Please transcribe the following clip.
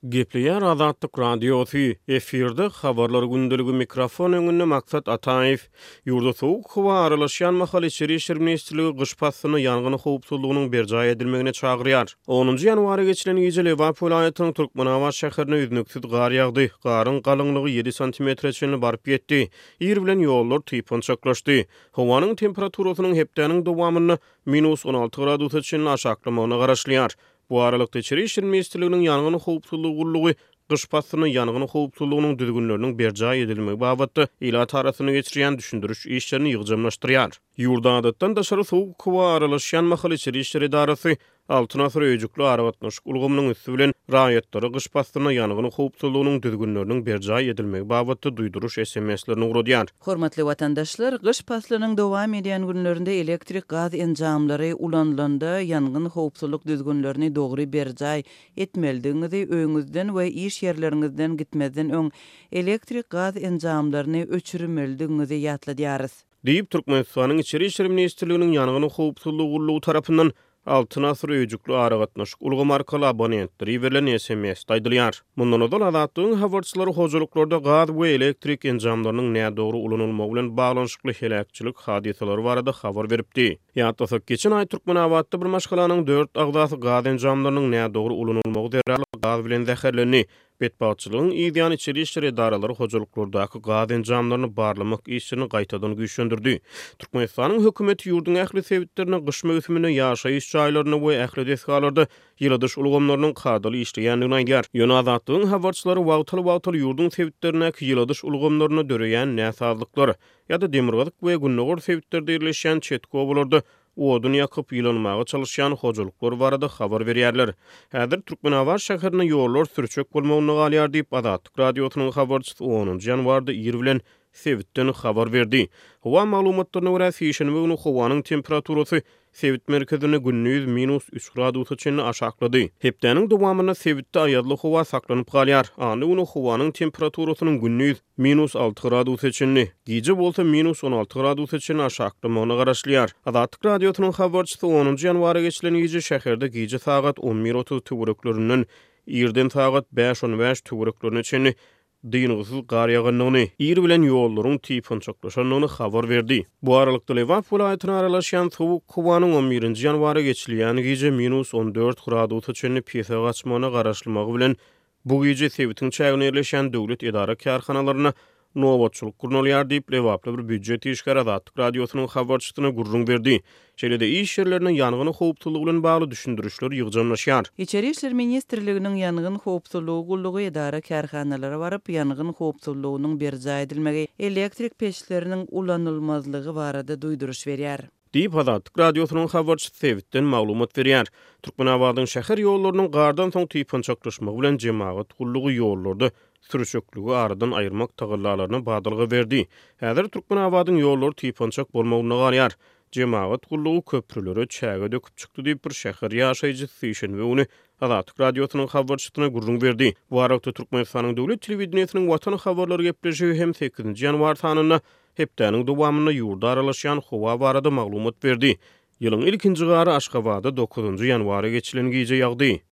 Gepleýär Azatlyk radiosu efirde habarlar gündəligi mikrofon öňünde maksat Ataýew ýurda sowuk howa aralaşýan mahal içeri işler ministrligi gyş passyny ýangyn howpsuzlygynyň berjaý edilmegine çagyrýar. 10-njy ýanwary geçilen gece Lewap vilayatynyň Türkmenawat şäherine üznüksiz gar ýagdy. Garyň galynlygy 7 cm çenli baryp ýetdi. Ýer bilen ýollar typynçaklaşdy. Howanyň temperaturasynyň hepdeniň dowamyny -16 gradus çenli aşaklamagyna garaşlýar. Bu aralykda içeri işler ministrliginiň ýangyn howpsuzlygy gullugy gyş passyny ýangyn howpsuzlygynyň düzgünleriniň berjaý edilmegi babatda ila tarasyny geçirýän düşündürüş işlerini ýygjamlaşdyrýar. Ýurda adatdan daşary sowuk howa aralaşýan mahal içeri işler idarasy Altınasır öýjükli aragatnaşyk ulgamynyň üstü bilen raýatlary gyş passyna ýangyn howpsuzlygynyň düzgünleriniň berjaý edilmegi babatda duýduruş SMS-lerini uradýar. Hormatly watandaşlar, gyş passynyň dowam edýän günlerinde elektrik gaz enjamlary ulanylanda ýangyn howpsuzlyk düzgünlerini dogry berjaý etmelidiňizi öňüzden we iş ýerleriňizden gitmezden öň elektrik gaz enjamlaryny öçürmelidiňizi ýatladýarys. Diýip Türkmenistanyň içeri işler ministrliginiň ýangyn howpsuzlygy gullugy tarapyndan Altınasır öýjükli aragatnaşyk ulgam arkaly abonentleri berilen SMS taýdylýar. Mundan öňe Azatlygyň habarçylary hojuluklarda gaz we elektrik enjamlarynyň näme dogry ulanylmagy bilen baglanyşykly helakçylyk hadiseleri barada habar beripdi. Ýa-da geçen aý Türkmenawatda bir maşgalanyň 4 agdasy gaz enjamlarynyň näme dogry ulanylmagy derhal gaz bilen zäherleni Betbaçylygyň ýa-da içeri işler idaralary hojuluklardaky gaz enjamlaryny barlamak işini gaýtadan güýçlendirdi. Türkmenistanyň hökümeti ýurdun ähli sebitlerine gyş mewsümine ýaşaýyş ýaýlaryny we ähli desgalarda ýylydyş ulgamlarynyň kadaly işleýändigini aýdýar. Ýöne Azatlygyň habarçylary wagtly ýurdun sebitlerine ýylydyş ulgamlaryny döreýän näsazlyklar ýa-da demirgazyk we günnägör sebitlerde ýerleşýän çetki obalarda odun ýakyp ýylanmagy çalışýan hojuluklar barada habar berýärler. Häzir Türkmenawat şäherine ýollar sürçek bolmagyny galýar diýip Azatlyk radiosynyň habarçysy 10-njy ýanwarda ýer bilen sebitden habar berdi. Howa maglumatlaryna görä sişenmegini howanyň temperaturasy sebit merkezine günnüz -3 gradus çenli aşaklady. Hepdeniň dowamyna sebitde aýadly howa saklanyp galýar. Any ony howanyň temperaturasynyň günnüz -6 gradus çenli, gije bolsa -16 gradus çenli aşaklamagyna garaşlýar. Azatlyk radiosynyň habarçysy 10-njy ýanwary geçilen gije şäherde gije sagat 11:30 töwereklerinden ýerden sagat 5:15 töwereklerine çenli dyňysyz gar ýaganlygyny, ýer bilen ýollaryň typynçaklaşanyny habar berdi. Bu aralykda Lewap vilayatyna aralaşýan sowuk howanyň 11-nji ýanwary geçilýän gije -14 gradus çenli pesa gaçmagyna garaşlmagy bilen bu gije sebitiň çägine ýerleşen döwlet idara karhanalarına nowatçylyk gurnalýar diýip Lewaply bir büdjet işgär Azatlyk radiosynyň habarçysyna gurrun berdi. Şeýle-de iş ýerlerine ýangyn howpsuzlygy bilen bagly düşündürüşler ýygjamlaşýar. İçeri işler ministrliginiň ýangyn howpsuzlygy gullugy idara karhanalary baryp ýangyn howpsuzlygynyň berjaý edilmegi elektrik peçleriniň ulanylmazlygy barada duýduruş berýär. Diýip Azatlyk radiosynyň habarçysy sebitden maglumat berýär. Türkmenawatyň şäher ýollarynyň gardan soň typynçaklaşmagy bilen jemaat gullugy ýollarda sürçekligi aradan aýyrmak tagallalaryna badalgy berdi. Häzir Türkmenawatyň ýollary typynçak bolmagyna galýar. Jemaat gullugy köprülere çäge döküp çykdy diýip bir şäher ýaşaýjysy işin we ony Azatlyk radiosynyň habarçysyna gurrun berdi. Bu arada Türkmenistanyň döwlet telewizionynyň watan habarlary gepleşigi hem 8-nji ýanwar sanyna hepdeniň dowamyna ýurda aralaşýan howa barada maglumat berdi. Ýylyň ilkinji gary Aşgabatda 9-njy ýanwary geçilen gije ýagdy.